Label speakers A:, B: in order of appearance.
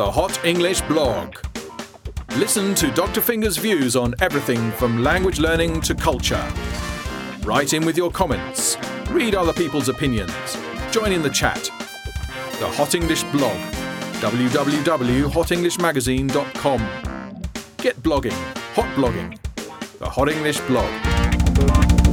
A: The Hot English Blog. Listen to Dr. Finger's views on everything from language learning to culture. Write in with your comments. Read other people's opinions. Join in the chat. The Hot English Blog. www.hotenglishmagazine.com. Get blogging. Hot blogging. The Hot English Blog.